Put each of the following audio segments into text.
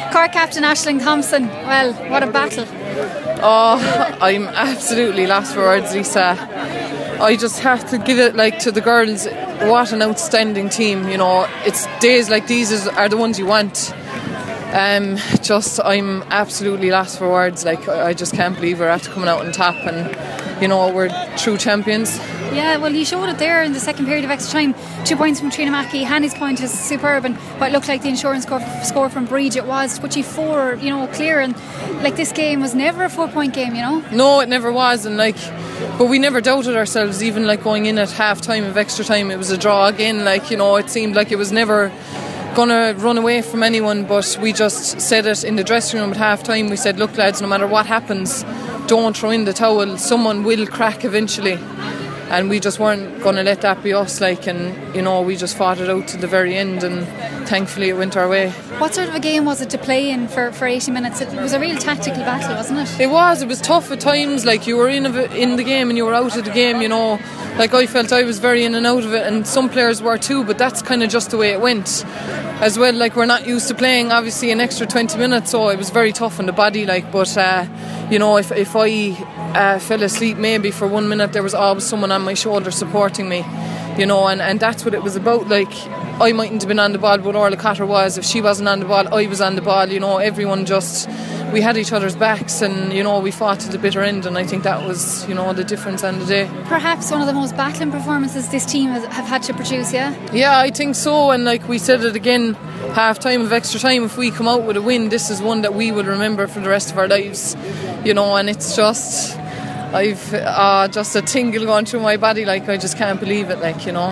Cork captain Aisling Thompson, well, what a battle. Oh, I'm absolutely lost for words, Lisa. I just have to give it to the girls. What an outstanding team, It's days like these are the ones you want. I'm absolutely lost for words. I just can't believe we're after coming out on top, and we're true champions. Yeah, well, you showed it there in the second period of extra time. 2 points from Trina Mackey. Hanny's point was superb, and what looked like the insurance score from Breed it was to put you 4, clear. And this game was never a 4-point game, No, it never was, and but we never doubted ourselves. Even going in at half time of extra time, it was a draw again. It seemed like it was never gonna run away from anyone. But we just said it in the dressing room at half time. We said, look, lads, no matter what happens, don't throw in the towel. Someone will crack eventually. And we just weren't going to let that be us, and we just fought it out to the very end, and thankfully it went our way. What sort of a game was it to play in for 80 minutes? It was a real tactical battle, wasn't it? It was tough at times. You were in the game and you were out of the game. I felt I was very in and out of it, and some players were too, but that's kind of just the way it went as well. We're not used to playing obviously an extra 20 minutes, so it was very tough on the body. But if I fell asleep maybe for 1 minute, there was always someone on my shoulder supporting me, and that's what it was about. I mightn't have been on the ball, but Orla Cotter was. If she wasn't on the ball, I was on the ball. Everyone we had each other's backs, and we fought to the bitter end, and I think that was the difference on the day. Perhaps one of the most battling performances this team have had to produce. Yeah, I think so. And we said it again, half time of extra time, if we come out with a win, this is one that we will remember for the rest of our lives, and it's just I've just a tingle going through my body. I just can't believe it,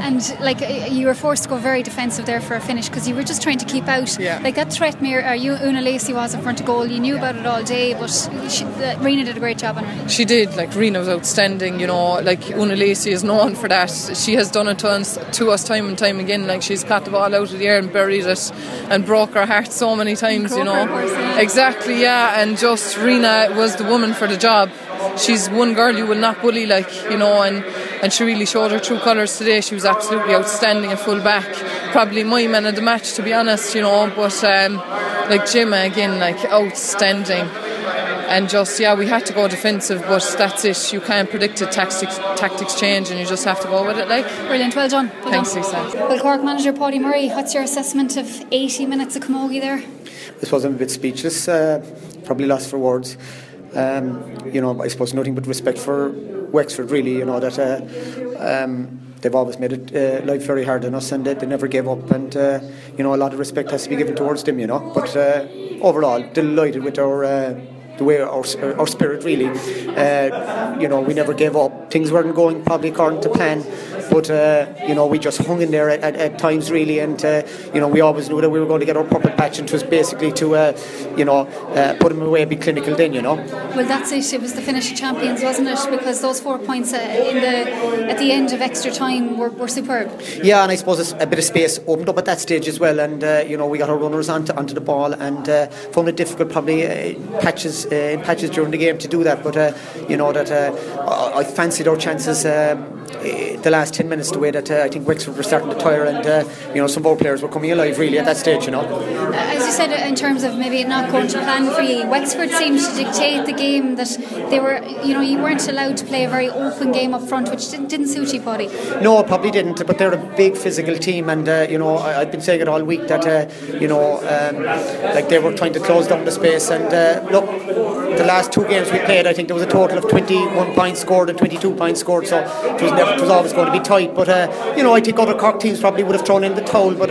And you were forced to go very defensive there for a finish, because you were just trying to keep out. Yeah. That threat Una Lacey was in front of goal. You knew about it all day, but Rena did a great job on her. She did. Rena was outstanding. Una Lacey is known for that. She has done it to us time and time again. She's caught the ball out of the air and buried it and broke our heart so many times. Exactly. Yeah, and just Rena was the woman for the job. She's one girl you will not bully, and she really showed her true colours today. She was absolutely outstanding at full back. Probably my man of the match, to be honest, but Gemma again, outstanding. And we had to go defensive, but that's it. You can't predict it. Tactics change, and you just have to go with it. Brilliant, well done. Thanks, Lisa. Well, Cork manager Paddy Murray, what's your assessment of 80 minutes of camogie there? I suppose I'm a bit speechless, probably lost for words. I suppose nothing but respect for Wexford, really. That they've always made it life very hard on us, and they never gave up. And a lot of respect has to be given towards them. But overall, delighted with the way our spirit, really. We never gave up. Things weren't going probably according to plan, but we just hung in there at times, really. And we always knew that we were going to get our purple patch, and it was basically to put them away, be clinical then. Well, that's it. It was the finish of champions, wasn't it? Because those 4 points at the end of extra time were superb. Yeah, and I suppose a bit of space opened up at that stage as well, and we got our runners onto the ball, and found it difficult probably in patches during the game to do that. But I fancied our chances the last 10 minutes, the way that I think Wexford were starting to tire, and some of our players were coming alive really at that stage. As you said, in terms of maybe it not going to plan for you, Wexford seemed to dictate the game, that they were, you weren't allowed to play a very open game up front, which didn't suit you, Paddy. No, probably didn't, but they're a big physical team, and I've been saying it all week that they were trying to close down the space, and look, the last 2 games we played, I think there was a total of 21 points scored and 22 points scored, so it was always going to be tight. But I think other Cork teams probably would have thrown in the towel, but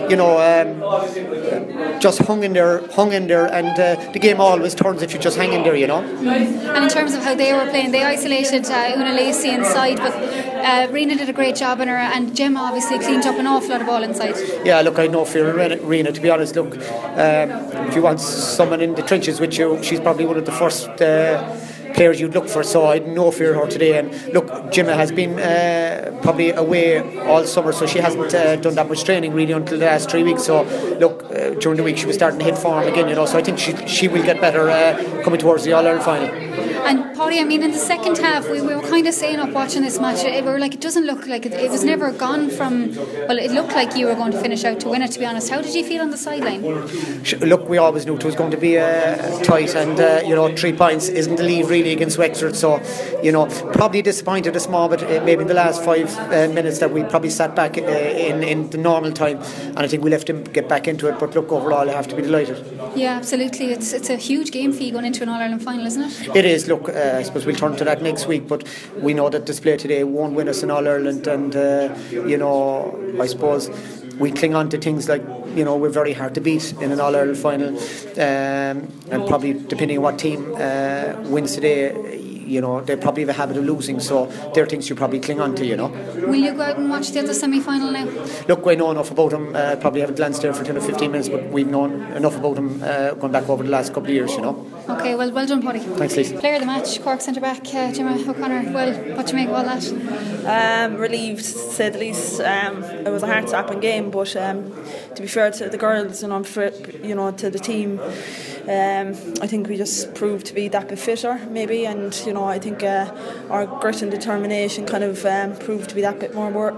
just hung in there, and the game always turns if you just hang in there. And in terms of how they were playing, they isolated Una Lacey inside, but Rena did a great job on her, and Gemma obviously cleaned up an awful lot of ball inside. Yeah, look, I had no fear in Rena, to be honest. Look, if you want someone in the trenches with you, she's probably one of the first players you'd look for, so I had no fear of her today. And look, Gemma has been probably away all summer, so she hasn't done that much training really until the last 3 weeks. So look, during the week she was starting to hit form again, so I think she will get better coming towards the All-Ireland final. And Paddy, I mean, in the second half, we were kind of saying up watching this match, we were like, it doesn't look like it was never gone from. Well, it looked like you were going to finish out to win it. To be honest, how did you feel on the sideline? Look, we always knew it was going to be tight, and 3 points isn't the lead really against Wexford. So, probably disappointed a small bit, maybe in the last 5 minutes that we probably sat back in the normal time, and I think we left him get back into it. But look, overall, I have to be delighted. Yeah, absolutely. It's a huge game for you going into an All-Ireland final, isn't it? It is. Look, I suppose we'll turn to that next week, but we know that display today won't win us in All-Ireland, and I suppose we cling on to things like, we're very hard to beat in an All-Ireland final, and probably depending on what team wins today, they probably have a habit of losing, so they're things you probably cling on to, Will you go out and watch the other semi-final now? Look, we know enough about him, probably have a glance there for 10 or 15 minutes, but we've known enough about him going back over the last couple of years, Okay, well done, Paddy. Thanks, Lisa. Player of the match, Cork centre-back, Gemma O'Connor. Well, what do you make of all that? Relieved, to say the least. It was a heart-stopping game, but to be fair to the girls, to the team, I think we just proved to be that bit fitter, maybe, and I think our grit and determination kind of proved to be that bit more,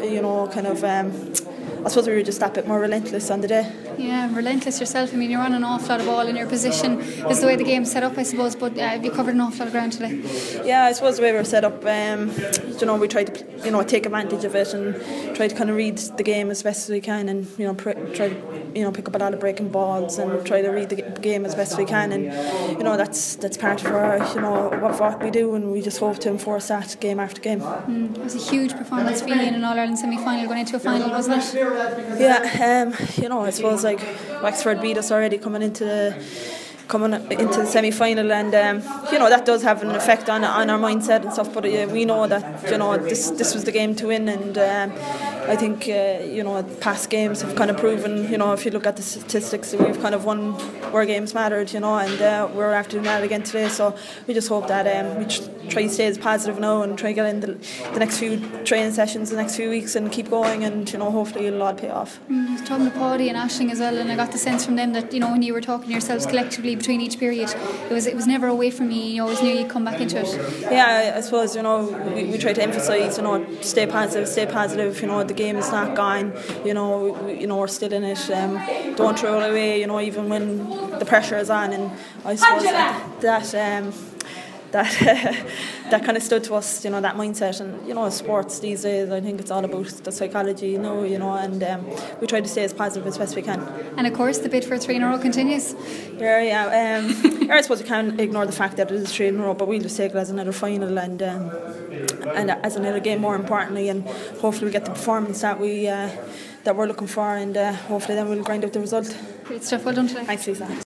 I suppose we were just that bit more relentless on the day. Yeah, relentless yourself. I mean, you're on an awful lot of ball in your position. Is the way the game's set up, I suppose, but you covered an awful lot of ground today. Yeah, I suppose the way we were set up, we tried to take advantage of it and try to kind of read the game as best as we can, and try to pick up a lot of breaking balls and try to read the game as best as we can, and that's part of our what we do, and we just hope to enforce that game after game. It was a huge performance for you in an All-Ireland semi-final going into a final, wasn't it? Yeah, I suppose like Wexford beat us already coming into the semi-final, and that does have an effect on our mindset and stuff, but we know that this was the game to win, and I think past games have kind of proven, if you look at the statistics, we've kind of won where games mattered, and we're after doing that again today, so we just hope that we try to stay as positive now and try to get in the next few training sessions the next few weeks and keep going, and hopefully it'll all pay off. I was talking to Paddy and Aisling as well, and I got the sense from them that when you were talking yourselves collectively between each period, it was never away from me. You always knew you'd come back into it. Yeah, I suppose we try to emphasise stay positive. The game is not gone. We're still in it. Don't throw it away. Even when the pressure is on, and I suppose that kind of stood to us, that mindset, and sports these days, I think it's all about the psychology, and we try to stay as positive as best we can. And of course, the bid for 3 in a row continues. Yeah. I suppose we can't ignore the fact that it is 3 in a row, but we'll just take it as another final and as another game, more importantly, and hopefully we get the performance that we're looking for, and hopefully then we'll grind out the result. Great stuff. Well done today. Thanks, Lisa.